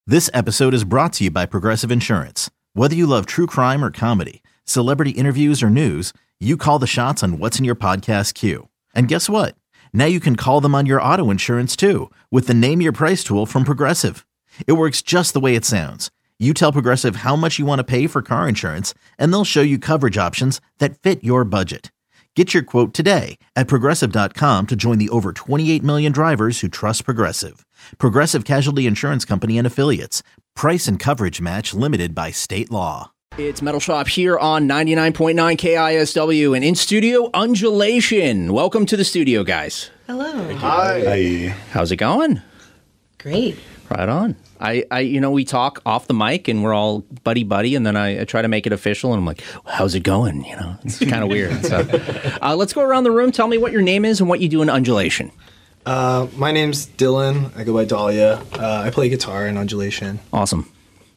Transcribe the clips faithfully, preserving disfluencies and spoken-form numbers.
This episode is brought to you by Progressive Insurance. Whether you love true crime or comedy, celebrity interviews or news, you call the shots on what's in your podcast queue. And guess what? Now you can call them on your auto insurance too with the Name Your Price tool from Progressive. It works just the way it sounds. You tell Progressive how much you want to pay for car insurance, and they'll show you coverage options that fit your budget. Get your quote today at Progressive dot com to join the over twenty-eight million drivers who trust Progressive. Progressive Casualty Insurance Company and Affiliates. Price and coverage match limited by state law. It's Metal Shop here on ninety-nine point nine K I S W and in studio, Undulation. Welcome to the studio, guys. Hello. Hi. Hi. How's it going? Great. Right on. I, I, you know, we talk off the mic and we're all buddy buddy, and then I, I try to make it official, and I'm like, "How's it going?" You know, it's kind of weird. So, uh, let's go around the room. Tell me what your name is and what you do in Undulation. Uh, my name's Dylan. I go by Dahlia. Uh, I play guitar in Undulation. Awesome.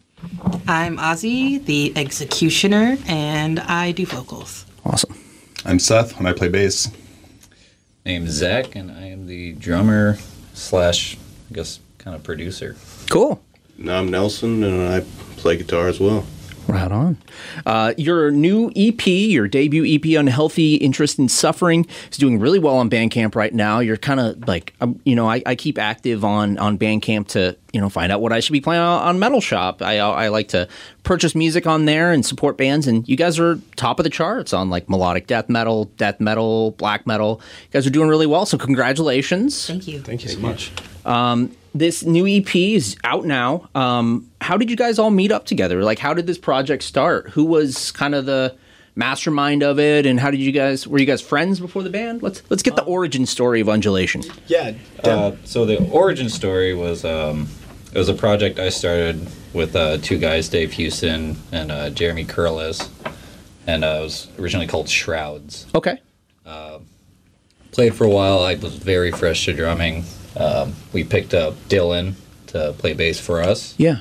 I'm Ozzy, the executioner, and I do vocals. Awesome. I'm Seth, and I play bass. Name's Zach, and I am the drummer slash, I guess, kind of producer. Cool. And I'm Nelson, and I play guitar as well. Right on. Uh, your new E P, your debut E P, Unhealthy Interest in Suffering, is doing really well on Bandcamp right now. You're kind of like, um, you know, I, I keep active on, on Bandcamp to, you know, find out what I should be playing on, on Metal Shop. I, I like to purchase music on there and support bands, and you guys are top of the charts on like melodic death metal, death metal, black metal. You guys are doing really well, so congratulations. Thank you. Thank you so much. Um, this new E P is out now. Um, how did you guys all meet up together? Like, how did this project start? Who was kind of the mastermind of it, and how did you guys? Were you guys friends before the band? Let's let's get the origin story of Undulation. Yeah. Uh, so the origin story was um, it was a project I started with uh, two guys, Dave Houston and uh, Jeremy Curlis, and uh, it was originally called Shrouds. Okay. Uh, played for a while. I was very fresh to drumming. Um, we picked up Dylan to play bass for us. Yeah.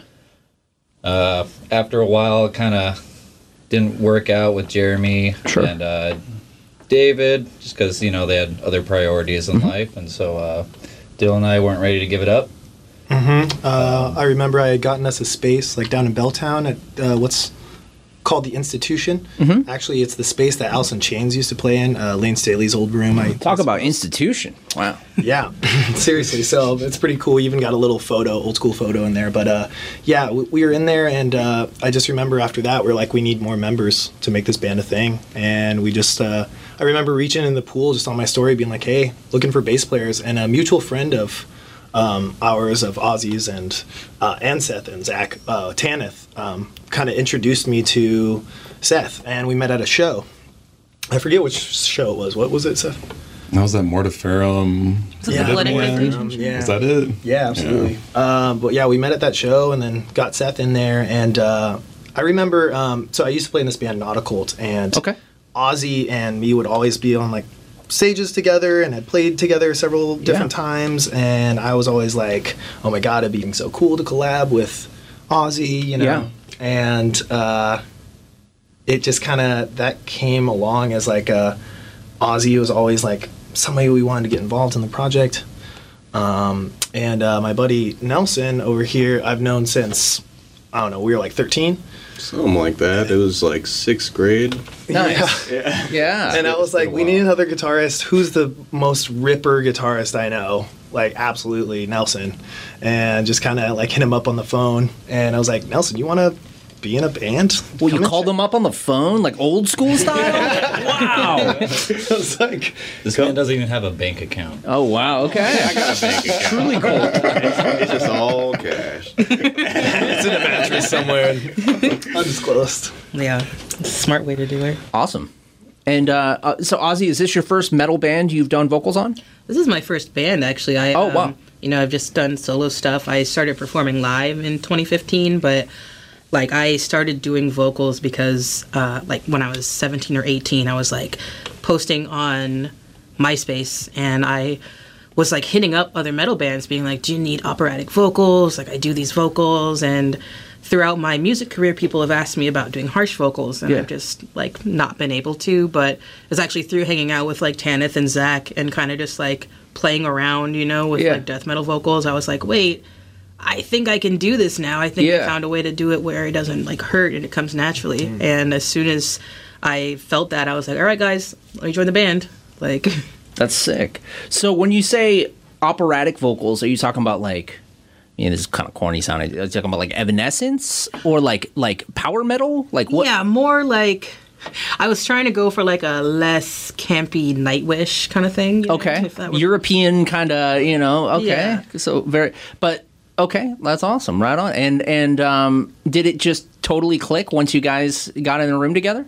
Uh, after a while, it kind of didn't work out with Jeremy Sure. and uh, David, just because, you know, they had other priorities in Mm-hmm. life. And so uh, Dylan and I weren't ready to give it up. Mm-hmm. Uh, I remember I had gotten us a space like down in Belltown at uh, what's called the Institution. Mm-hmm. Actually, it's the space that Alice in Chains used to play in, uh, Lane Staley's old room. I Talk about institution. Wow. Yeah, seriously. So it's pretty cool. We even got a little photo, old school photo in there. But uh, yeah, we, we were in there, and uh, I just remember after that, we we're like, we need more members to make this band a thing. And we just, uh, I remember reaching in the pool just on my story, being like, hey, looking for bass players. And a mutual friend of um, ours, of Ozzy's and uh, and Seth and Zach, uh, Tanith, um, kind of introduced me to Seth, and we met at a show. I forget which show it was. What was it, Seth? That was that Mortiferum. Yeah, Athletic yeah. Association. Yeah. Was that it? Yeah, absolutely. Yeah. Um, but yeah, we met at that show and then got Seth in there. And uh, I remember, um, so I used to play in this band, Nautikult, and Okay. Ozzy and me would always be on like stages together and had played together several different Yeah. times. And I was always like, oh my God, it'd be so cool to collab with Ozzy, you know? Yeah. And uh, it just kind of, that came along as like a, Ozzy was always like somebody we wanted to get involved in the project. Um, and uh, my buddy Nelson over here, I've known since, I don't know, we were like thirteen. Something like that. It was like sixth grade. Nice. Yeah. Yeah. And I was like, we need another guitarist. Who's the most ripper guitarist I know? Like, absolutely, Nelson. And just kind of like hit him up on the phone. And I was like, Nelson, you want to be in a band? Well, you Come and called check- them up on the phone, like old school style? Wow. I was like, This man doesn't even have a bank account. Oh, wow. Okay. I got a bank account. Truly cool. It's just all cash. it's in a mattress somewhere. Undisclosed. Yeah, it's a smart way to do it. Awesome. And uh, uh, so, Ozzy, is this your first metal band you've done vocals on? This is my first band, actually. I, Oh, wow. um, you know, I've just done solo stuff. I started performing live in twenty fifteen, but like I started doing vocals because uh, like when I was seventeen or eighteen, I was like posting on MySpace, and I was like hitting up other metal bands being like, do you need operatic vocals? Like I do these vocals, and throughout my music career, people have asked me about doing harsh vocals, and Yeah. I've just like not been able to. But it's actually through hanging out with like Tanith and Zach and kind of just like playing around, you know, with Yeah. like death metal vocals. I was like, wait, I think I can do this now. I think Yeah. I found a way to do it where it doesn't like hurt and it comes naturally. Mm. And as soon as I felt that, I was like, all right, guys, let me join the band. Like, That's sick. So when you say operatic vocals, are you talking about like, I mean, this is kind of corny sounding. Are you talking about like Evanescence or like like power metal? Like what? yeah, more like, I was trying to go for like a less campy Nightwish kind of thing. you know, Okay. if that would- European kind of, you know, okay. Yeah. So very, but okay, that's awesome. Right on. And, and, um, did it just totally click once you guys got in a room together?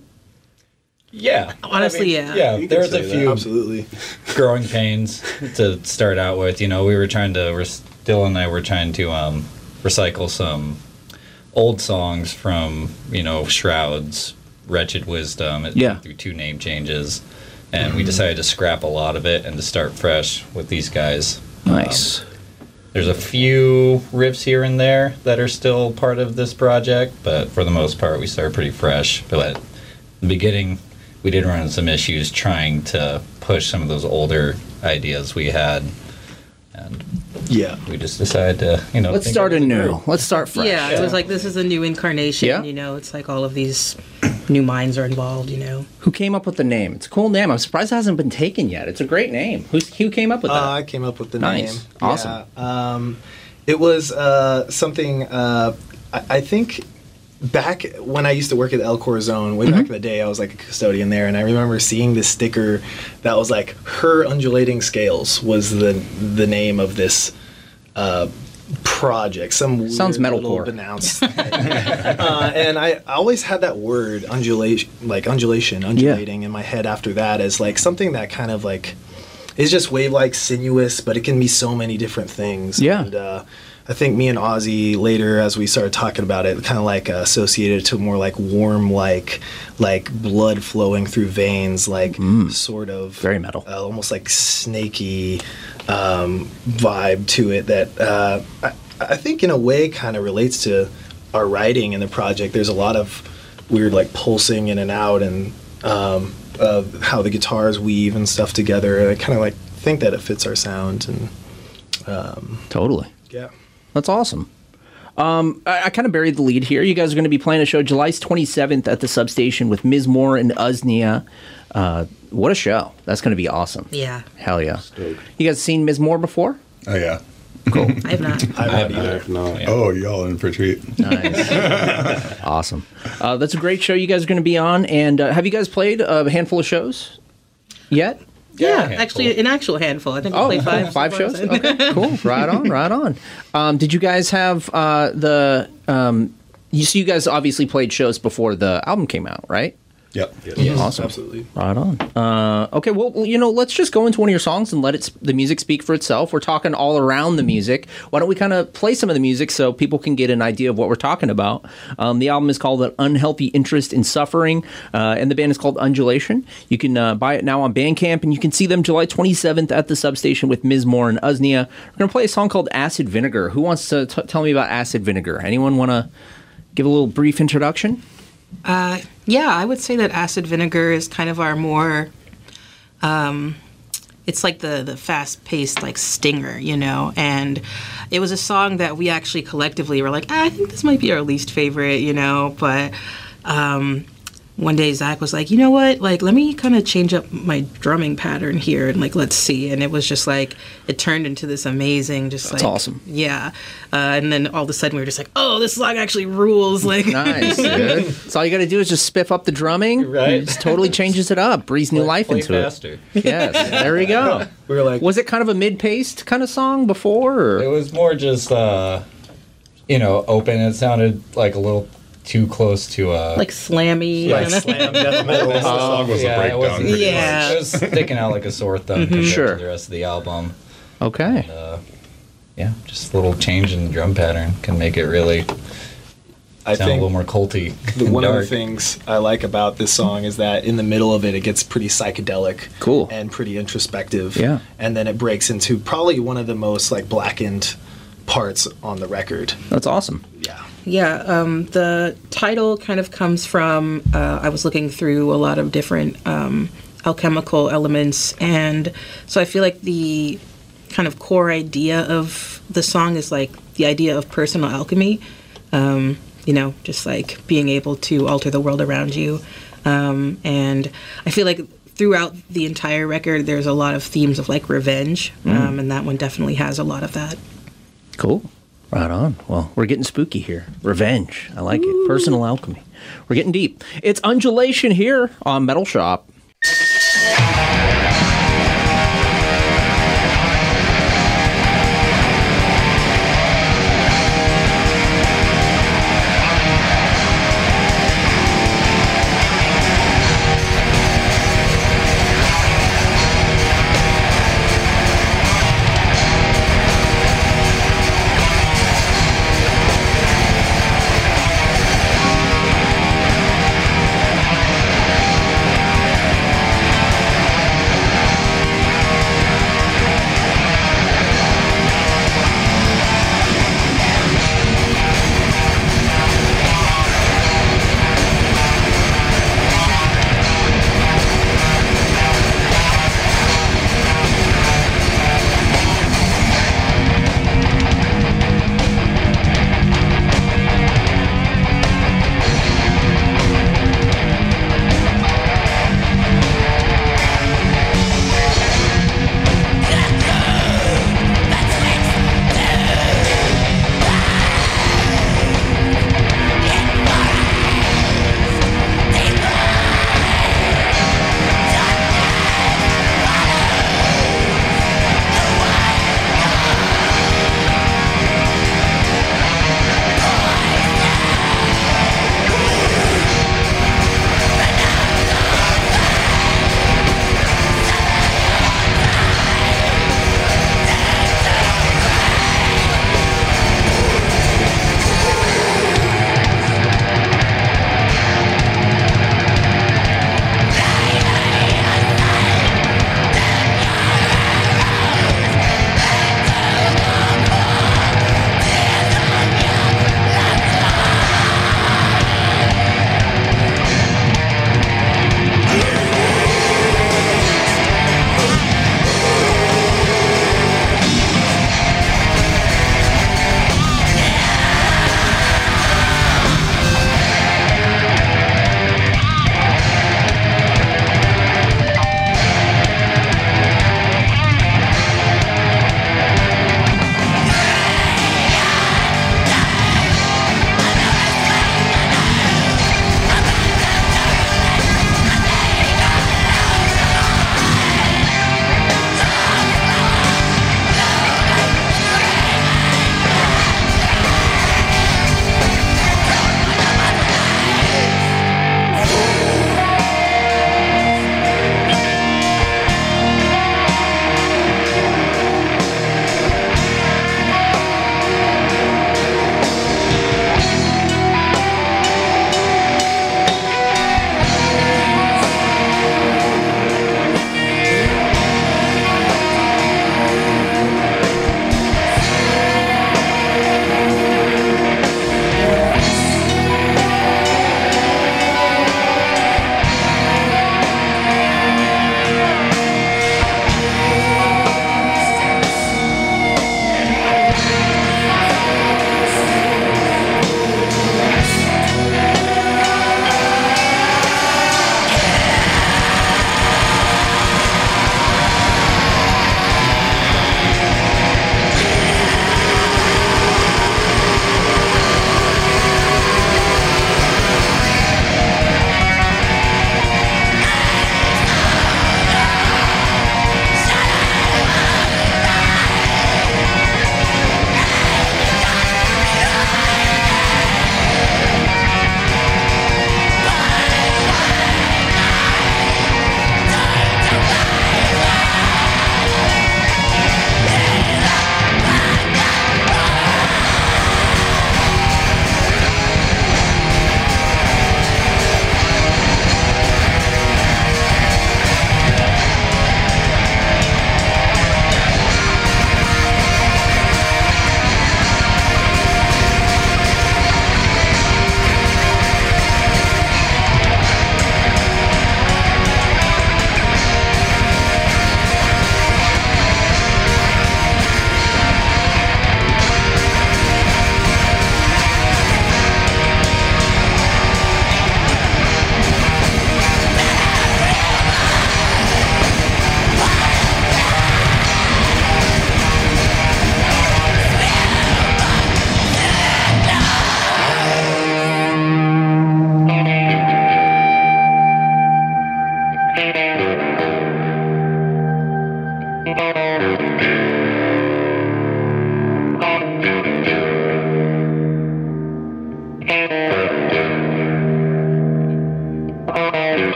Yeah. Honestly, yeah. Yeah, You can there was say a that, few absolutely. growing pains to start out with. You know, we were trying to, re- Dylan and I were trying to um, recycle some old songs from, you know, Shroud's Wretched Wisdom it- Yeah. through two name changes. And we decided to scrap a lot of it and to start fresh with these guys. Nice. Um, there's a few riffs here and there that are still part of this project, but for the most part, we started pretty fresh. But at the beginning, we did run into some issues trying to push some of those older ideas we had, and Yeah. we just decided to, you know, Let's think start it was a anew. group. Let's start fresh. Yeah, it was like, this is a new incarnation. Yeah. You know, it's like all of these new minds are involved, you know. Who came up with the name? It's a cool name. I'm surprised it hasn't been taken yet. It's a great name. Who's, who came up with that? Uh, I came up with the Nice. name. Awesome. Yeah. Um, it was uh, something, uh, I, I think back when I used to work at El Corazon, way Mm-hmm. back in the day, I was like a custodian there, and I remember seeing this sticker that was like, Her Undulating Scales was the, the name of this uh, project. Some Sounds weird little metalcore. Announced thing. uh, and I always had that word undulation, like undulation, undulating in my head after that as like something that kind of like is just wave-like, sinuous, but it can be so many different things. Yeah. And uh, I think me and Ozzy later, as we started talking about it, kind of like uh, associated to more like warm, like like blood flowing through veins, like sort of Very metal. uh, almost like snaky um, vibe to it that uh, I, I think in a way kind of relates to our writing in the project. There's a lot of weird like pulsing in and out and um, of how the guitars weave and stuff together. And I kind of like think that it fits our sound and um, Totally. yeah. That's awesome. Um, I, I kind of buried the lead here. You guys are going to be playing a show July twenty-seventh at the Substation with Miz Moore and Uznia. Uh, what a show. That's going to be awesome. Yeah, Hell yeah. You guys seen Miz Moore before? Oh, yeah. Cool. I have not. I I have don't either. not. No. Yeah. Oh, y'all in for a treat. Nice. Awesome. Uh, that's a great show you guys are going to be on. And uh, have you guys played a handful of shows yet? Yeah, handful. actually, an actual handful. I think we Oh, played five. cool. five so far, shows? so- Okay, cool. Right on, right on. Um, did you guys have uh, the... Um, you, so you guys obviously played shows before the album came out, right? Yep. Yes, Awesome. absolutely. Right on. Uh, okay, well, you know, let's just go into one of your songs and let it the music speak for itself. We're talking all around the music. Why don't we kind of play some of the music so people can get an idea of what we're talking about? Um, the album is called An Unhealthy Interest in Suffering, uh, and the band is called Undulation. You can uh, buy it now on Bandcamp, and you can see them July twenty-seventh at the Substation with Miz Moore and Uznia. We're going to play a song called Acid Vinegar. Who wants to t- tell me about Acid Vinegar? Anyone want to give a little brief introduction? Uh, yeah, I would say that Acid Vinegar is kind of our more, um, it's like the, the fast-paced, like, stinger, you know? And it was a song that we actually collectively were like, ah, I think this might be our least favorite, you know? But um, one day Zach was like, you know what? Like, let me kind of change up my drumming pattern here and, like, let's see. And it was just like, it turned into this amazing, just That's like... awesome. Yeah. Uh, and then all of a sudden we were just like, oh, this song actually rules. Like, Nice, dude. So all you got to do is just spiff up the drumming. Right. It just totally changes it up, breathes new Play- life play into faster. it. Yes, there we go. We were like, Was it kind of a mid-paced kind of song before? It Or? was more just, uh, you know, open. It sounded like a little too close to uh, like slammy. like kinda. slam death metal. The song was a yeah, it breakdown. wasn't- pretty Yeah. much. It was sticking out like a sore thumb compared Sure. to the rest of the album. Okay. Uh, yeah, just a little change in the drum pattern can make it really I sound a think little more culty. the, and one of the dark. things I like about this song is that in the middle of it, it gets pretty psychedelic, Cool. and pretty introspective. Yeah. and then it breaks into probably one of the most like blackened parts on the record. That's awesome. Yeah, Yeah, um, the title kind of comes from, uh, I was looking through a lot of different um, alchemical elements, and so I feel like the kind of core idea of the song is like the idea of personal alchemy. Um, you know, just like being able to alter the world around you. Um, and I feel like throughout the entire record, there's a lot of themes of like revenge, Mm. um, and that one definitely has a lot of that. Cool. Right on. Well, we're getting spooky here. Revenge. I like it. Personal alchemy. We're getting deep. It's Undulation here on Metal Shop.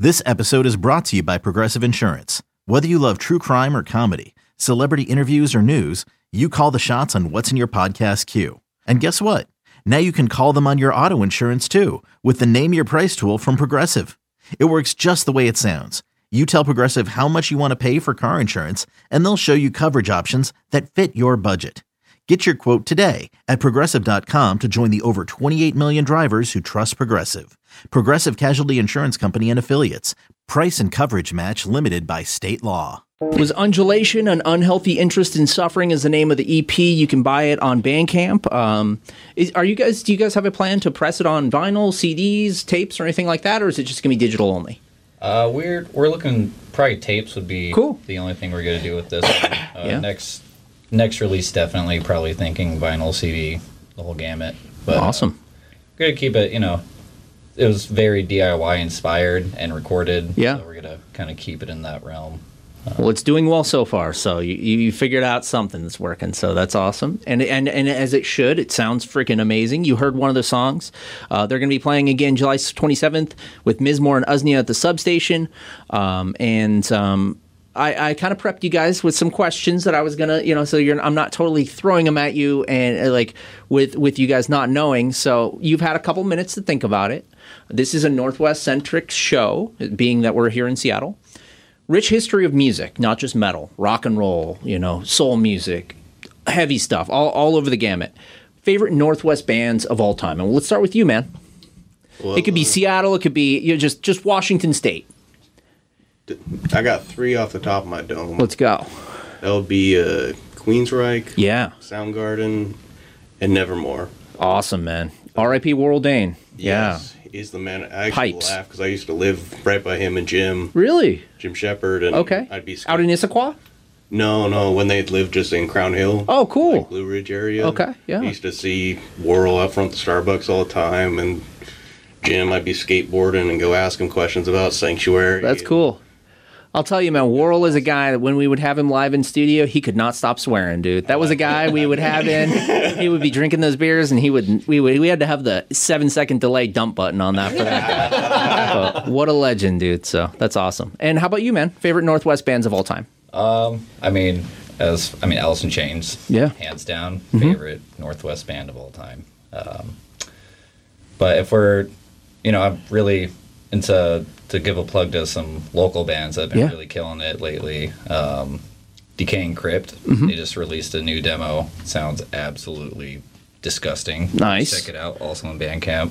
This episode is brought to you by Progressive Insurance. Whether you love true crime or comedy, celebrity interviews or news, you call the shots on what's in your podcast queue. And guess what? Now you can call them on your auto insurance too with the Name Your Price tool from Progressive. It works just the way it sounds. You tell Progressive how much you want to pay for car insurance, and they'll show you coverage options that fit your budget. Get your quote today at Progressive dot com to join the over twenty-eight million drivers who trust Progressive. Progressive Casualty Insurance Company and Affiliates. Price and coverage match limited by state law. Was Undulation, an unhealthy interest in suffering, is the name of the E P. You can buy it on Bandcamp. Um, is, are you guys? Do you guys have a plan to press it on vinyl, C Ds, tapes, or anything like that, or is it just going to be digital only? Uh, we're we're looking probably tapes would be cool. The only thing we're going to do with this. One. Uh, yeah. Next next release, definitely probably thinking vinyl, C D, the whole gamut. But, awesome. Uh, we're going to keep it. You know, it was very D I Y inspired and recorded. Yeah. So we're going to kind of keep it in that realm. Well, it's doing well so far, so you, you figured out something that's working, so that's awesome. And and and as it should, it sounds freaking amazing. You heard one of the songs. Uh, they're going to be playing again July twenty-seventh with Mizmor and Uznia at the Substation. Um, and um, I, I kind of prepped you guys with some questions that I was going to, you know, so you're, I'm not totally throwing them at you and uh, like with, with you guys not knowing. So you've had a couple minutes to think about it. This is a Northwest-centric show, being that we're here in Seattle. Rich history of music, not just metal, rock and roll, you know, soul music, heavy stuff, all, all over the gamut. Favorite Northwest bands of all time. And let's start with you, man. Well, it could be uh, Seattle, it could be you know, just just Washington State. I got three off the top of my dome. Let's go. That would be uh, Queensryche, Yeah. Soundgarden, and Nevermore. Awesome, man. R I P Warrell Dane. Yes, he's the man. I actually Pipes. laugh because I used to live right by him and Jim. Really? Jim Shepard. And Okay. I'd be scared. Out in Issaquah? No, no, when they lived just in Crown Hill. Oh, cool. Like Blue Ridge area. Okay, yeah. I used to see Worrell out front of the Starbucks all the time, and Jim, I'd be skateboarding and go ask him questions about Sanctuary. That's cool. I'll tell you, man, Worrell is a guy that when we would have him live in studio, he could not stop swearing, dude. That was a guy we would have in. He would be drinking those beers, and he would we would we had to have the seven second delay dump button on that for that guy. But what a legend, dude. So that's awesome. And how about you, man? Favorite Northwest bands of all time? Um, I mean, as I mean, Alice in Chains. Yeah. Hands down, Mm-hmm. favorite Northwest band of all time. Um, but if we're, you know, I'm really into to give a plug to some local bands that have been Yeah. really killing it lately. Um, Decaying Crypt. Mm-hmm. They just released a new demo. Sounds absolutely disgusting. Nice. Check it out. Also on Bandcamp.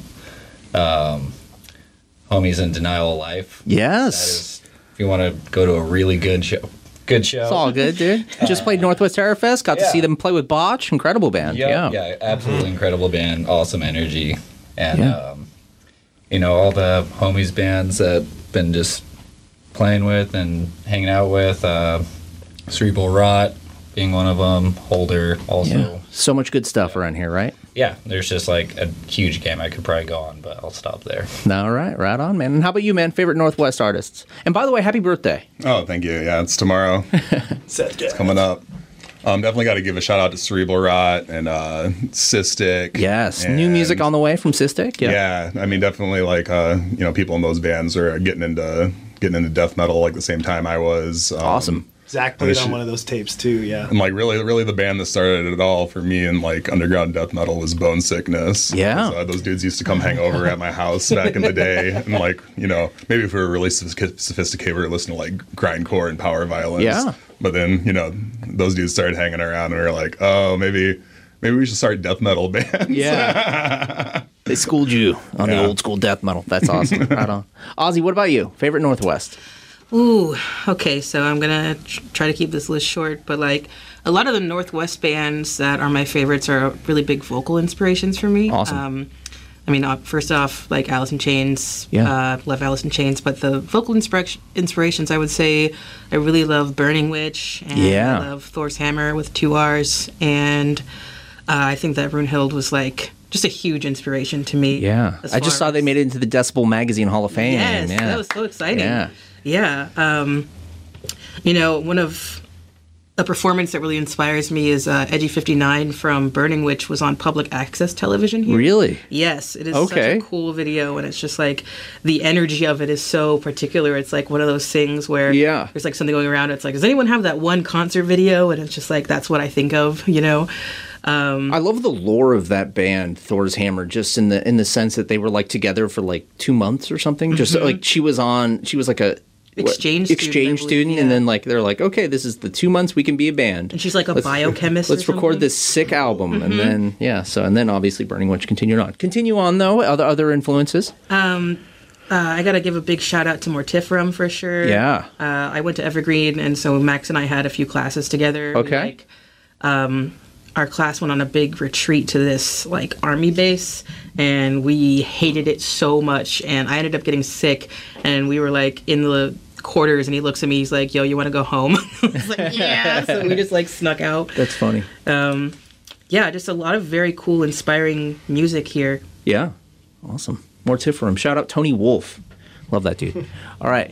Um, Homies in Denial of Life. That Yes. is, if you want to go to a really good show. Good show. It's all good, dude. Just played Northwest Terror Fest. Got to Yeah. see them play with Botch. Incredible band. Yep, Yeah. yeah, absolutely incredible band, awesome energy, and Yeah. um, you know all the homies bands that been just playing with and hanging out with. Uh, Cerebral Rot being one of them. Holder also. Yeah. So much good stuff around here, right? Yeah, there's just like a huge game I could probably go on, but I'll stop there. All right, right on, man. And how about you, man? Favorite Northwest artists? And by the way, happy birthday. Oh, thank you. Yeah, it's tomorrow. Seth, It's coming up. Um, definitely got to give a shout out to Cerebral Rot and uh, Cystic. Yes, and, new music on the way from Cystic. Yeah. I mean, definitely like uh, you know, people in those bands are getting into getting into death metal like the same time I was. Um, Awesome. Zach played This on should- one of those tapes too. Yeah. And like really, really, the band that started it all for me in like underground death metal was Bone Sickness. Yeah. 'Cause, uh, those dudes used to come hang over at my house back in the day, and like you know, maybe if we were really sophisticated, sophisticated we were listening to like grindcore and power violence. Yeah. But then you know, those dudes started hanging around, and we were like, oh, maybe, maybe we should start death metal bands. Yeah. They schooled you on Yeah. the old school death metal. That's awesome. Right on. Ozzy, what about you? Favorite Northwest? Ooh, okay, so I'm gonna tr- try to keep this list short, but like a lot of the Northwest bands that are my favorites are really big vocal inspirations for me. Awesome. Um, I mean, uh, first off, like Alice in Chains, Yeah. uh, love Alice in Chains, but the vocal inspira- inspirations, I would say, I really love Burning Witch, and Yeah. I love Thor's Hammer with two R's, and uh, I think that Runehild was like just a huge inspiration to me. Yeah. as I just far saw they as- made it into the Decibel Magazine Hall of Fame. Yes, yeah. that was so exciting. Yeah. Yeah. Um, you know, one of a performance that really inspires me is uh, Edgy fifty-nine from Burning Witch was on public access television here. Really? Yes, it is Okay. such a cool video, and it's just like the energy of it is so particular. It's like one of those things where Yeah. there's like something going around. It's like, does anyone have that one concert video? And it's just like, that's what I think of, you know? Um, I love the lore of that band, Thor's Hammer, just in the in the sense that they were like together for like two months or something. Just like she was on, she was like a what, Exchange student, exchange I believe, student, and yeah. then like they're like, okay, this is the two months we can be a band. and she's like a biochemist. Let's or record something. this sick album, and then yeah, so and then obviously Burning Witch continued on. Continue on though. Other other influences. Uh, I got to give a big shout out to Mortiferum for sure. Yeah. Uh, I went to Evergreen, and so Max and I had a few classes together. We, Okay. like, um, our class went on a big retreat to this like army base, and we hated it so much. And I ended up getting sick, and we were like in the quarters, and he looks at me. He's like, "Yo, you want to go home?" I was like, "Yeah." So we just like snuck out. That's funny. Um, yeah, just a lot of very cool, inspiring music here. Yeah, awesome. Mortiferum. Shout out Tony Wolf. Love that dude. All right.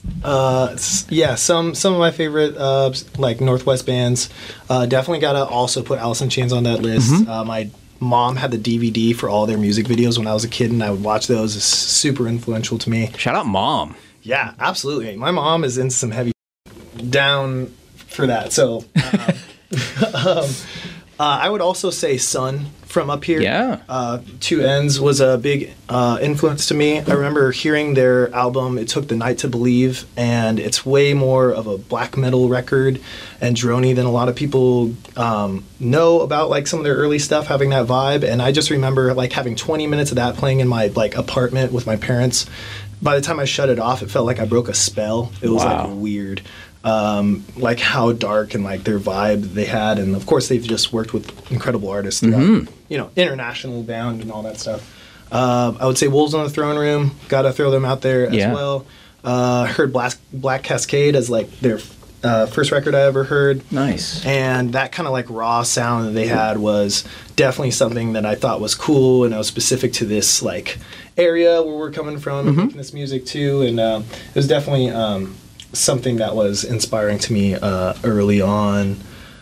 Uh, s- yeah, some some of my favorite uh, like Northwest bands. Uh, definitely gotta also put Alice in Chains on that list. Mm-hmm. Uh, my mom had the D V D for all their music videos when I was a kid, and I would watch those. It's super influential to me. Shout out Mom. Yeah, absolutely. My mom is into some heavy down for that. So um, um, uh, I would also say Sun from up here. Yeah. Uh, Two Ends was a big uh, influence to me. I remember hearing their album, It Took the Night to Believe, and it's way more of a black metal record and droney than a lot of people um, know about, like some of their early stuff having that vibe. And I just remember like having twenty minutes of that playing in my like apartment with my parents. By the time I shut it off, it felt like I broke a spell. It was Wow. like weird. Um, like how dark and like their vibe they had, and of course they've just worked with incredible artists throughout, Mm-hmm. you know, international bound and all that stuff. Uh, I would say Wolves on the Throne Room, gotta throw them out there as Yeah. well. Uh, heard Black, Black Cascade as like their uh, first record I ever heard. Nice. And that kind of like raw sound that they had was definitely something that I thought was cool, and it was specific to this like area where we're coming from and making this music too. And um, it was definitely um, something that was inspiring to me uh, early on.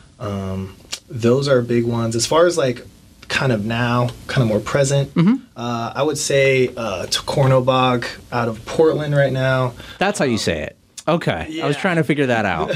Um, those are big ones. As far as like kind of now, kind of more present, uh, I would say uh, Cornobog out of Portland right now. That's how you say it. Okay. I was Yeah. trying to figure that out.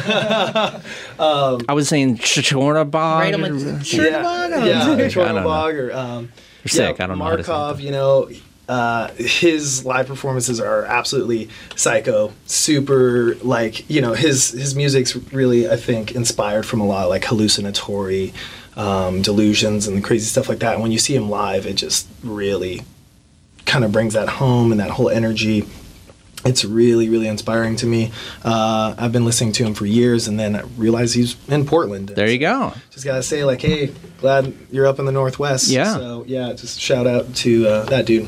I was saying Chornabog. Right, I'm like, sure, yeah, yeah, I don't know. Cornobog or um, You're sick. yeah, I don't know how to say Markov. that. You know, uh, his live performances are absolutely psycho. Super, like you know, his his music's really, I think, inspired from a lot of like hallucinatory um, delusions and crazy stuff like that. And when you see him live, it just really kind of brings that home and that whole energy. It's really, really inspiring to me. Uh, I've been listening to him for years, and then I realized he's in Portland. There you go. Just gotta say, like, hey, glad you're up in the Northwest. Yeah. So yeah, just shout out to uh, that dude.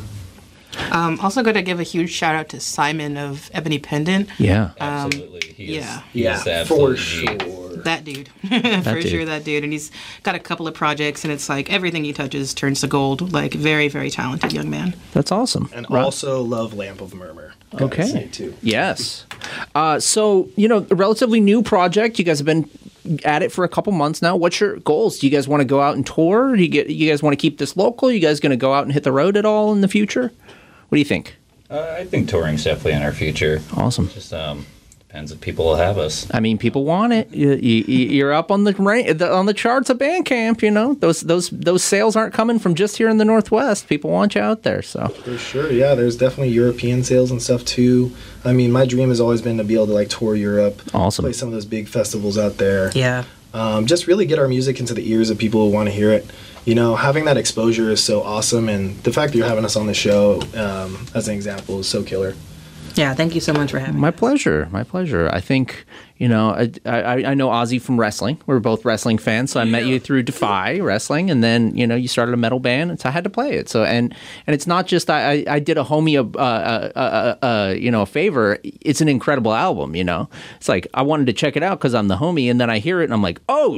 Um, also, got to give a huge shout out to Simon of Ebony Pendant. Yeah. Absolutely. He is, yeah. he is for absolutely sure. That dude, for dude. sure, that dude, and he's got a couple of projects, and it's like everything he touches turns to gold. Like very, very talented young man. That's awesome. And Right. also love Lamp of Murmur. gotta Okay. say, too. Yes. Uh, so, you know, a relatively new project. You guys have been at it for a couple months now. What's your goals? Do you guys want to go out and tour? Do you get? You guys want to keep this local? You guys going to go out and hit the road at all in the future? What do you think? Uh, I think touring's definitely in our future. Awesome. Just um, depends if people will have us. I mean, people want it. You, you, you're up on the, rank, the on the charts of Bandcamp. You know, those those those sales aren't coming from just here in the Northwest. People want you out there. So For sure, yeah. There's definitely European sales and stuff too. I mean, my dream has always been to be able to like tour Europe, Awesome. play some of those big festivals out there. Yeah. Um, just really get our music into the ears of people who want to hear it. You know, having that exposure is so awesome, and the fact that you're having us on the show um, as an example is so killer. Yeah. Thank you so much for having my me. pleasure. My pleasure. I think you know. I, I I know Ozzy from wrestling. We're both wrestling fans. So I met you through Defy Wrestling, and then you know you started a metal band, and so I had to play it. So and and it's not just I I, I did a homie a uh, uh, uh, uh, you know a favor. It's an incredible album. You know, it's like I wanted to check it out because I'm the homie, and then I hear it, and I'm like, oh.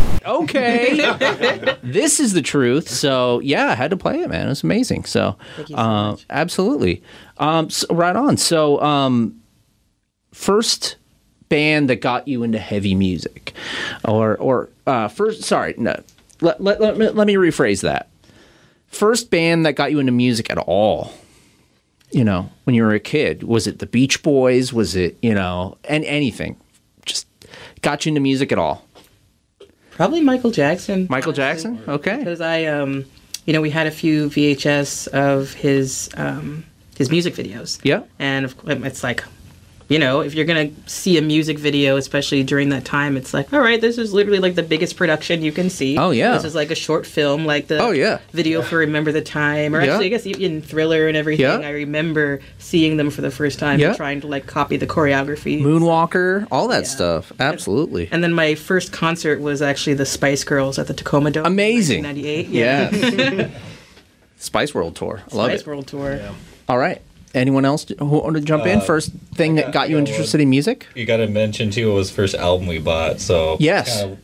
Okay, this is the truth. So yeah, I had to play it, man. It was amazing. So, Thank you so uh, much. absolutely, um, so, right on. So, um, first band that got you into heavy music. Or, or uh, first, sorry, no. Let, let, let, me, let me rephrase that. First band that got you into music at all, you know, when you were a kid, was it the Beach Boys? Was it, you know, and anything? Just got you into music at all? Probably Michael Jackson. Michael Jackson? Okay. Because I, um, you know, we had a few V H S of his um, his music videos. Yeah. And of course, it's like, you know, if you're going to see a music video, especially during that time, it's like, all right, this is literally like the biggest production you can see. Oh, yeah. This is like a short film, like the oh, yeah. video for Remember the Time. Or yeah. actually, I guess in Thriller and everything, yeah. I remember seeing them for the first time yeah. and trying to like copy the choreography. Moonwalker, all that Yeah. stuff. Absolutely. And then my first concert was actually the Spice Girls at the Tacoma Dome. Amazing. In nineteen ninety-eight. Yeah. Spice World Tour. I love Spice it. World Tour. Yeah. All right. Anyone else who wanted to jump in? Uh, First thing that got- got you I got interested one. in music? You got to mention too. It was the first album we bought. So Yes. kinda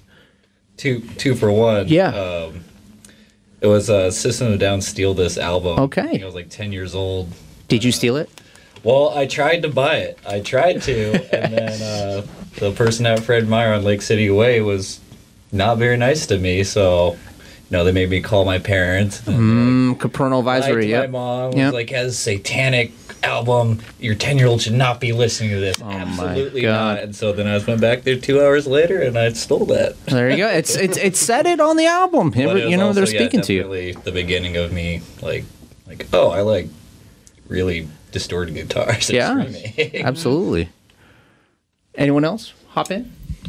two two for one. Yeah. Um, it was uh, System of a Down Steal This album. Okay. I think I was like ten years old. Did you steal it? Well, I tried to buy it. I tried to, and then uh, the person at Fred Meyer on Lake City Way was not very nice to me. So, you know, they made me call my parents. And Mm, Capernal lied Advisory, to yep. my mom was Yep. like, has a satanic album. Your ten-year-old should not be listening to this. Oh my Absolutely God. not. And so then I just went back there two hours later, and I stole that. There you go. It's it's it said it on the album. But it was You know, also, they're yeah, speaking to you. definitely the beginning of me, like, like oh, I like really distorted guitars. It's Yeah. screaming. Absolutely. Anyone else? Hop in.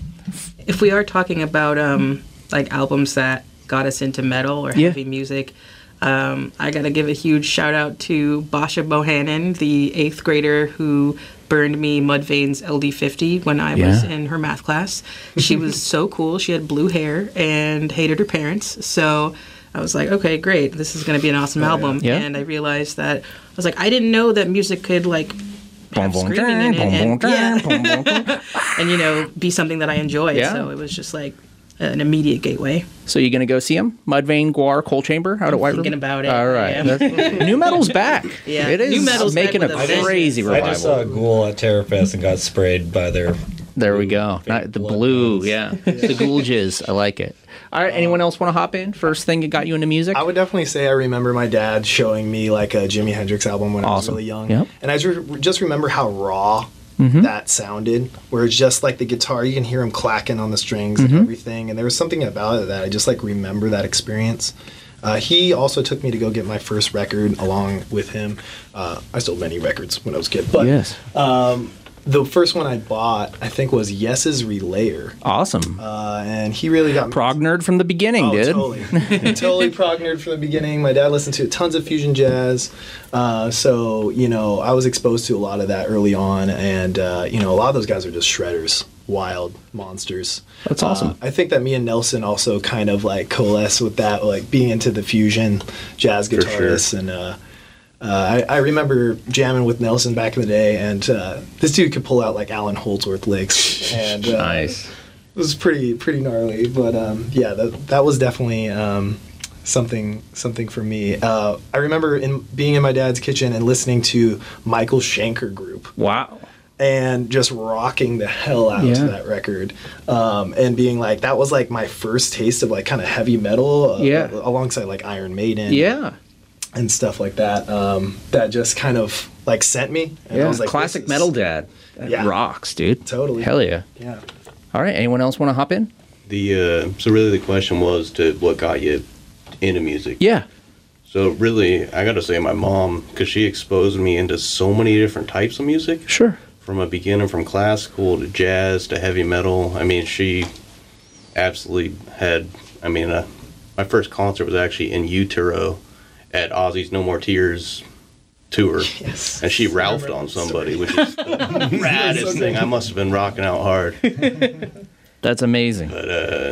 If we are talking about um, like albums that got us into metal or Yeah. heavy music, um, I gotta give a huge shout out to Basha Bohannon, the eighth grader who burned me Mudvayne's L D fifty when I was Yeah. in her math class. She was so cool. She had blue hair and hated her parents. So I was like, okay, great. This is going to be an awesome album. Yeah. And I realized that I was like, I didn't know that music could like have Boom, boom, screaming in it boom, and, boom, yeah, boom, boom, boom. and you know, be something that I enjoy. Yeah. So it was just like an immediate gateway. So you gonna go see him? Mudvayne, Guar, Coal Chamber out at White thinking River? about it, All right. yeah. That's- New metal's back. Yeah, It is new metal's back making a with a vengeance. crazy I revival. just saw a ghoul at Terrorfest and got sprayed by their. There we go. Fake Not the blood blue, guns. yeah. The ghoul jizz. I like it. All right, anyone else want to hop in? First thing that got you into music? I would definitely say I remember my dad showing me like a Jimi Hendrix album when I was Awesome. really young. Yep. And I just, just remember how raw Mm-hmm. that sounded, where it's just like the guitar, you can hear him clacking on the strings Mm-hmm. and everything. And there was something about it that I just like remember that experience. Uh, he also took me to go get my first record along with him. Uh, I sold many records when I was a kid, but Yes. um, the first one I bought, I think, was Yes's Relayer. Awesome. Uh, and he really got me. Prog nerd from the beginning, Oh, dude. totally. totally prog nerd from the beginning. My dad listened to tons of fusion jazz. Uh, so, you know, I was exposed to a lot of that early on. And, uh, you know, a lot of those guys are just shredders, wild monsters. That's awesome. Uh, I think that me and Nelson also kind of like coalesce with that, like being into the fusion jazz sure. guitarists. And, uh, Uh, I, I remember jamming with Nelson back in the day, and uh, this dude could pull out like Alan Holdsworth licks, and uh, Nice. it was pretty pretty gnarly. But um, yeah, that that was definitely um, something something for me. Uh, I remember in being in my dad's kitchen and listening to Michael Schenker Group, Wow. and just rocking the hell out Yeah. to that record, um, and being like, that was like my first taste of like kind of heavy metal, uh, Yeah. alongside like Iron Maiden, Yeah. and stuff like that. Um, that just kind of like sent me. And I Yeah. was like, Classic this is- metal dad. That Yeah. rocks, dude. Totally. Hell yeah. Yeah. All right. Anyone else want to hop in? The uh, so really the question was to what got you into music. Yeah. So really, I got to say my mom, because she exposed me into so many different types of music. Sure. From a beginner, from classical to jazz to heavy metal. I mean, she absolutely had. I mean, uh, my first concert was actually in Utero at Ozzy's No More Tears tour, Yes. and she I ralphed remember on that somebody, which is the raddest thing. I must have been rocking out hard. That's amazing. But uh,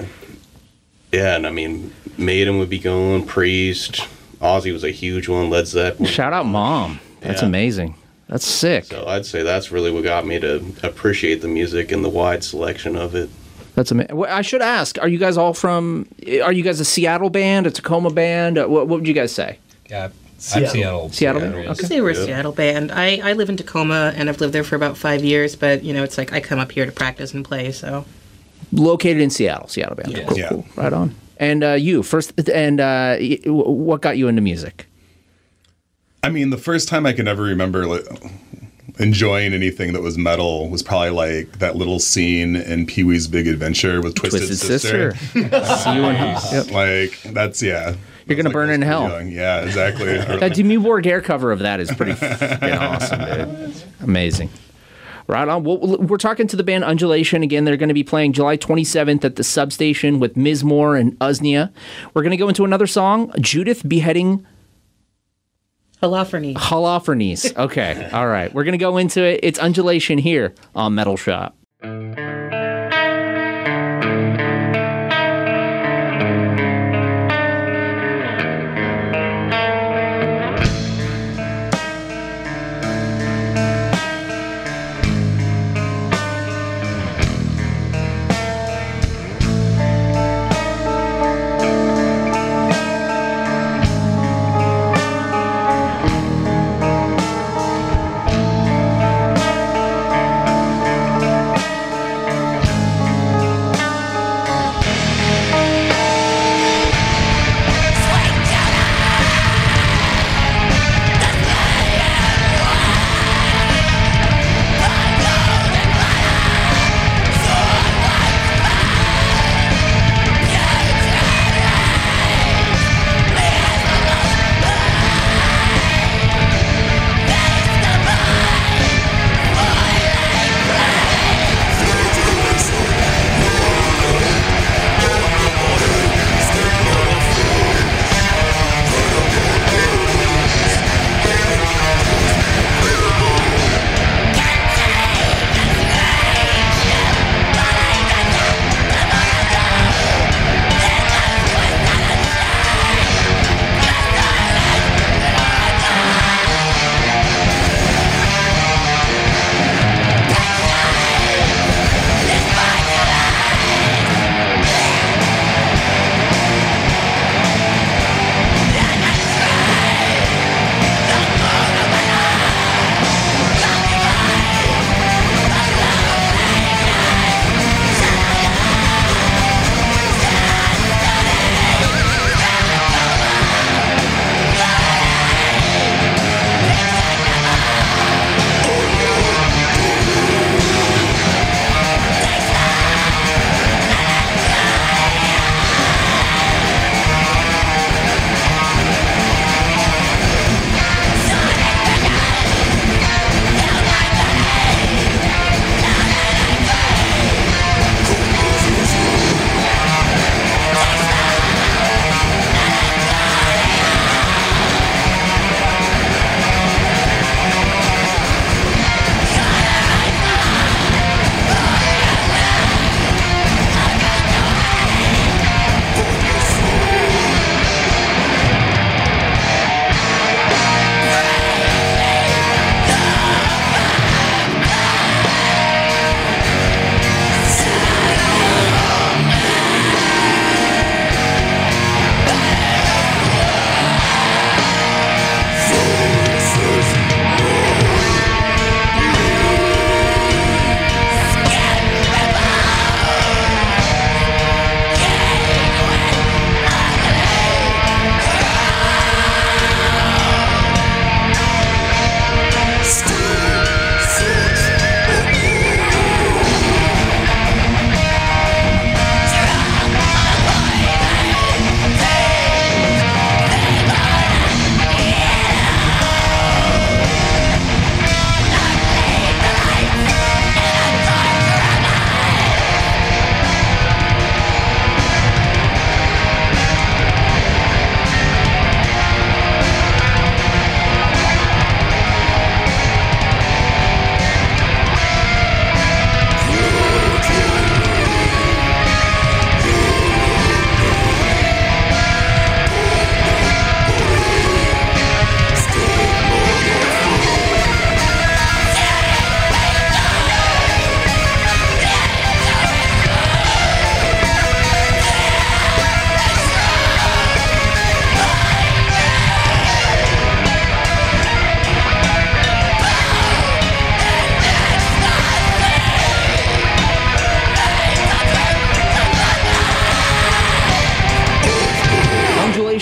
yeah, and I mean, Maiden would be going, Priest, Ozzy was a huge one, Led Zeppelin. Shout out mom. That's Yeah. amazing. That's sick. So I'd say that's really what got me to appreciate the music and the wide selection of it. That's amazing. I should ask, are you guys all from, are you guys a Seattle band, a Tacoma band? Uh, What, what would you guys say? Yeah, Seattle. I'm Seattle. Seattle, Seattle okay. I say we're a Yeah. Seattle band. I, I live in Tacoma and I've lived there for about five years, but you know, it's like I come up here to practice and play, so Located in Seattle, Seattle band. Yeah. Cool, Yeah. cool. Right on. And uh, you first, and uh, y- what got you into music? I mean, the first time I can ever remember like, enjoying anything that was metal was probably like that little scene in Pee Wee's Big Adventure with Twisted, Twisted Sister. Sister. See you in yep. Like that's yeah. You're gonna Like, burn I was in pretty hell. young. Yeah, exactly. That Demi Moore Dare cover of that is pretty freaking awesome, dude. Amazing. Right on. Well, we're talking to the band Undulation. Again, they're going to be playing July twenty-seventh at the Substation with Miz Moore and Usnia. We're going to go into another song, Judith Beheading Holophony. Holofernes. Okay. All right. We're going to go into it. It's Undulation here on Metal Shop.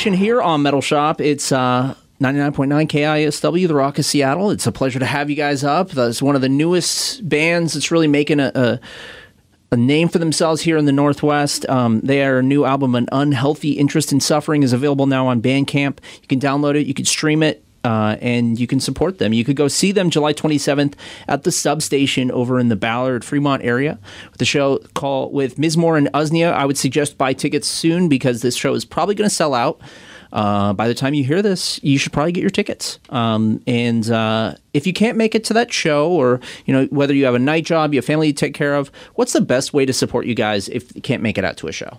Station here on Metal Shop. It's uh, ninety-nine point nine K I S W, The Rock of Seattle. It's a pleasure to have you guys up. That's one of the newest bands that's really making a, a, a name for themselves here in the Northwest. Um, their new album, An Unhealthy Interest in Suffering, is available now on Bandcamp. You can download it, you can stream it, uh, and you can support them. You could go see them July twenty-seventh at the Substation over in the Ballard, Fremont area with the show called with Mizmor and Uznia. I would suggest buy tickets soon because this show is probably going to sell out. Uh, by the time you hear this, you should probably get your tickets. Um, and uh, if you can't make it to that show, or you know whether you have a night job, you have family to take care of, what's the best way to support you guys if you can't make it out to a show?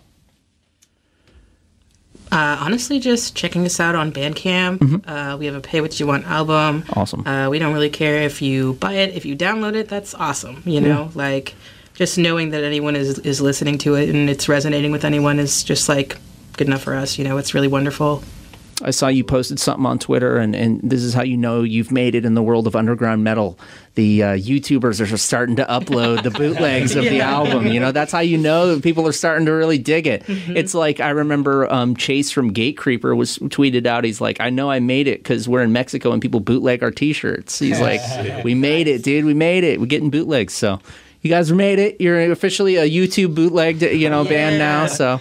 Uh, honestly, just checking us out on Bandcamp. Mm-hmm. Uh, we have a Pay What You Want album. Awesome. Uh, we don't really care if you buy it. If you download it, that's awesome. You know, yeah. like just knowing that anyone is is listening to it and it's resonating with anyone is just like good enough for us. You know, it's really wonderful. I saw you posted something on Twitter, and, and this is how you know you've made it in the world of underground metal. The uh, YouTubers are starting to upload the bootlegs of yeah. the album. You know, that's how you know that people are starting to really dig it. Mm-hmm. It's like, I remember um, Chase from Gatecreeper was tweeted out, he's like, I know I made it because we're in Mexico and people bootleg our t-shirts. He's like, we made it, dude, we made it. We're getting bootlegs. So you guys made it. You're officially a YouTube bootlegged, you know, yeah. band now. So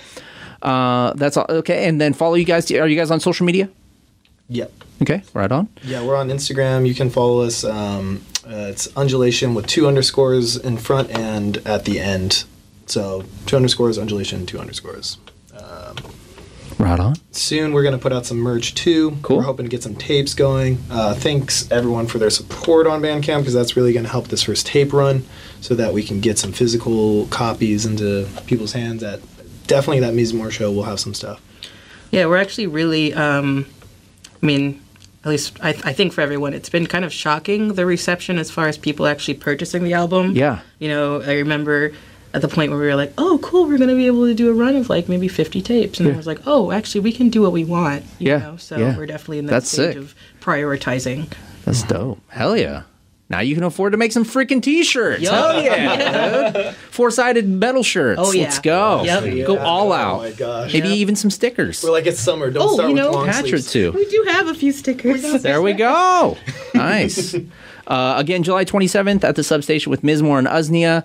uh, that's all. Okay. And then follow you guys. Are you guys on social media? Yep. Okay, right on. Yeah, we're on Instagram. You can follow us. Um, uh, it's Undulation with two underscores in front and at the end. So two underscores, Undulation, two underscores. Um, right on. Soon we're going to put out some merch too. Cool. We're hoping to get some tapes going. Uh, thanks everyone for their support on Bandcamp because that's really going to help this first tape run so that we can get some physical copies into people's hands. At definitely that Mizmor show we'll have some stuff. Yeah, we're actually really... Um, I mean, at least I, th- I think for everyone, it's been kind of shocking, the reception as far as people actually purchasing the album. Yeah. You know, I remember at the point where we were like, oh, cool, we're going to be able to do a run of like maybe fifty tapes. And yeah. I was like, oh, actually, we can do what we want. You yeah. know? So yeah. we're definitely in that That's stage sick. of prioritizing. That's dope. Hell yeah. Now you can afford to make some freaking t-shirts. Yep. Hell yeah. Dude. Four-sided metal shirts. Oh, yeah. Let's go. Yep. Yeah. Go all out. Oh, my gosh. Maybe Yep. even some stickers. We're like, it's summer. Don't Oh, start you with know, long Patch or sleeves. two. We do have a few stickers. There we go. Nice. Uh, again, July twenty-seventh at the Substation with Mizmor and Uznia.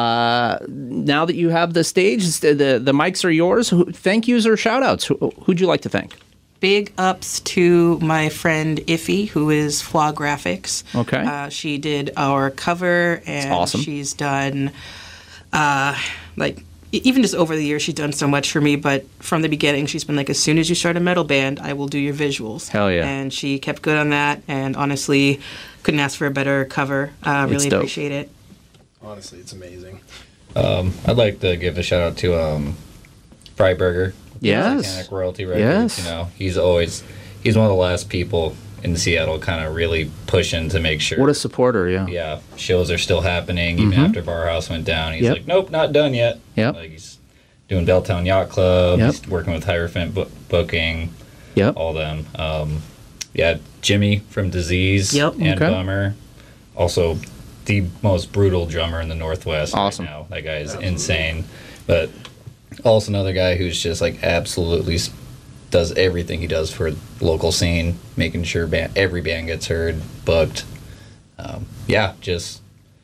Uh, now that you have the stage, the, the, the mics are yours. Who, thank yous or shout-outs? Who, who'd you like to thank? Big ups to my friend Iffy, who is Flaw Graphics. Okay. Uh, she did our cover, and awesome. she's done, uh, like, e- even just over the years, she's done so much for me. But from the beginning, she's been like, as soon as you start a metal band, I will do your visuals. Hell yeah. And she kept good on that, and honestly, couldn't ask for a better cover. Uh, It's really dope. appreciate it. Honestly, it's amazing. Um, I'd like to give a shout out to um, Freiberger. Yes. Satanic Royalty Records. Yes. You know, he's always he's one of the last people in Seattle, kind of really pushing to make sure. What a supporter, yeah. Yeah, shows are still happening even Mhm. after Barhouse went down. He's Yep. like, nope, not done yet. Yep. Like he's doing Belltown Yacht Club. Yep. He's working with Hierophant book- Booking. Yep. All them. Um, yeah, Jimmy from Disease Yep. and Okay. Bummer. Also, the most brutal drummer in the Northwest Awesome. right now. That guy is insane. But also another guy who's just like absolutely s- does everything he does for the local scene, making sure band, every band gets heard, booked. Um, yeah, just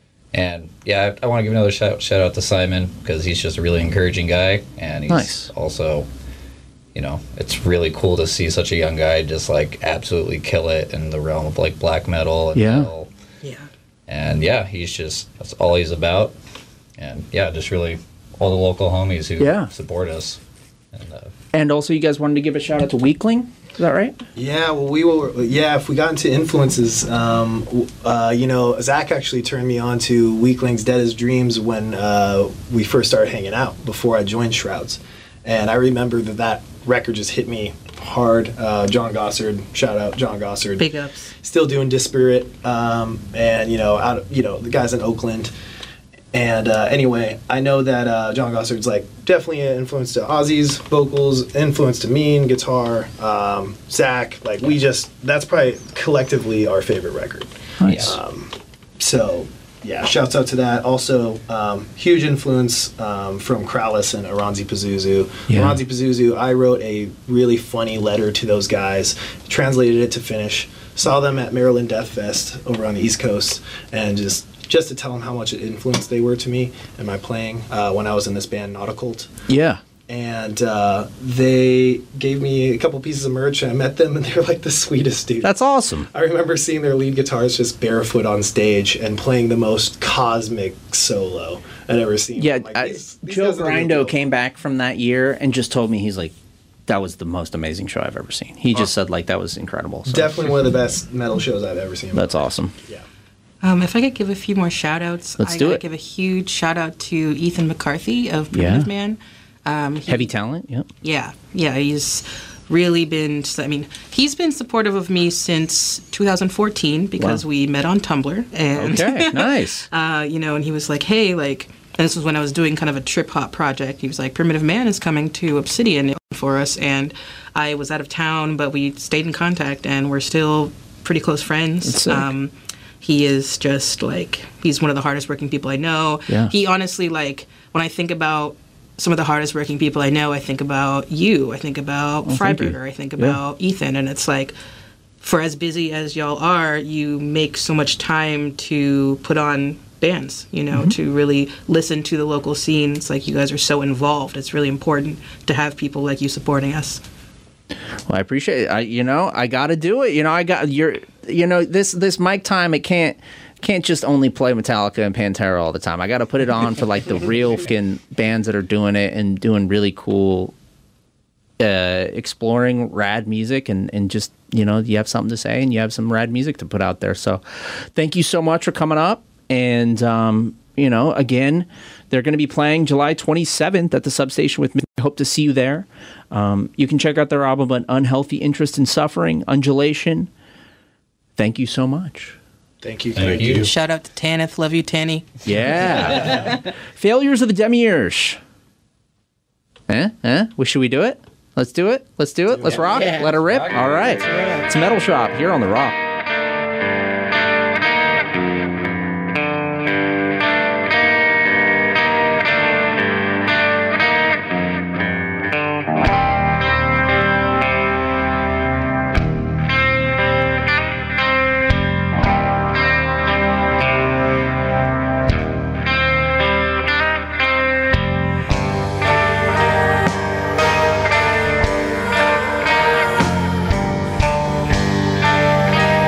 and yeah, I, I want to give another shout, shout out to Simon because he's just a really encouraging guy, and he's Nice. also, you know, it's really cool to see such a young guy just like absolutely kill it in the realm of like black metal and Yeah. metal. Yeah. And yeah, he's just that's all he's about, and yeah, just really all the local homies who Yeah. support us. And, uh, And also, you guys wanted to give a shout out to Weakling. Is that right? Yeah, well, we will. Yeah, if we got into influences, um, w- uh, you know, Zach actually turned me on to Weakling's "Dead as Dreams" when uh, we first started hanging out before I joined Shrouds, and I remember that that record just hit me hard. Uh, John Gossard, shout out John Gossard, Big ups. still doing Disparate, um, and you know, out of, you know, the guys in Oakland. And uh, anyway, I know that uh, John Gossard's like definitely an influence to Ozzy's vocals, influence to Mean guitar, um, Zach. Like we just that's probably collectively our favorite record. Nice. Um, so yeah, shouts out to that. Also, um, huge influence um, from Krallis and Aranzi Pazuzu. Yeah. Aranzi Pazuzu, I wrote a really funny letter to those guys, translated it to Finnish, saw them at Maryland Death Fest over on the East Coast, and just just to tell them how much an influence they were to me and my playing uh, when I was in this band Nauticult. Yeah. And uh, they gave me a couple pieces of merch, and I met them, and they were like the sweetest dudes. That's awesome. I remember seeing their lead guitarist just barefoot on stage and playing the most cosmic solo I'd ever seen. Yeah, Like, I, these- these Joe guys are the real Grindo deal. came back from that year and just told me, he's like, that was the most amazing show I've ever seen. He just said, like, that was incredible. So Definitely one of the best metal shows I've ever seen. that's awesome. Yeah. Um, if I could give a few more shout outs, Let's I do gotta it. give a huge shout out to Ethan McCarthy of Yeah. Primitive Man. Um, he- Heavy talent, yep. Yeah, yeah, he's really been, I mean, he's been supportive of me since two thousand fourteen because Wow. we met on Tumblr. And, Okay, nice. uh, you know, and he was like, hey, like, and this was when I was doing kind of a trip hop project. He was like, Primitive Man is coming to Obsidian for us. And I was out of town, but we stayed in contact and we're still pretty close friends. That's sick. Um, he is just like, he's one of the hardest working people I know. Yeah. He honestly, like, when I think about some of the hardest working people I know, I think about you, I think about Oh, thank you. Freiberger, I think about Ethan, and it's like, for as busy as y'all are, you make so much time to put on bands, you know, Mm-hmm. to really listen to the local scene. It's like you guys are so involved. It's really important to have people like you supporting us. Well, I appreciate it. I, you know, I got to do it. You know, I got you're, you know, this this mic time. It can't can't just only play Metallica and Pantera all the time. I got to put it on for like the real fucking bands that are doing it and doing really cool, uh, exploring rad music and and just, you know, you have something to say and you have some rad music to put out there. So, thank you so much for coming up. And um, you know, again, they're going to be playing July twenty-seventh at the Substation with me. I hope to see you there. Um, you can check out their album, An Unhealthy Interest in Suffering, Undulation. Thank you so much. Thank you. Thank you. Shout out to Tanith. Love you, Tanny. Yeah. Failures of the Demiurge. Eh? Eh? Well, should we do it? Let's do it. Let's do it. Let's rock. Yeah. Let her rip. Rock it. All right. It's Metal Shop here on The Rock. Thank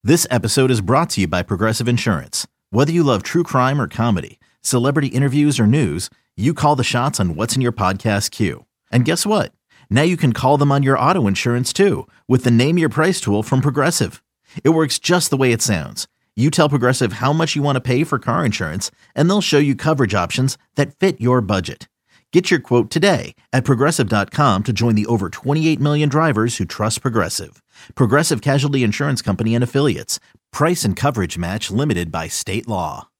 This episode is brought to you by Progressive Insurance. Whether you love true crime or comedy, celebrity interviews or news, you call the shots on what's in your podcast queue. And guess what? Now you can call them on your auto insurance too with the Name Your Price tool from Progressive. It works just the way it sounds. You tell Progressive how much you want to pay for car insurance, and they'll show you coverage options that fit your budget. Get your quote today at Progressive dot com to join the over twenty-eight million drivers who trust Progressive. Progressive Casualty Insurance Company and Affiliates. Price and coverage match limited by state law.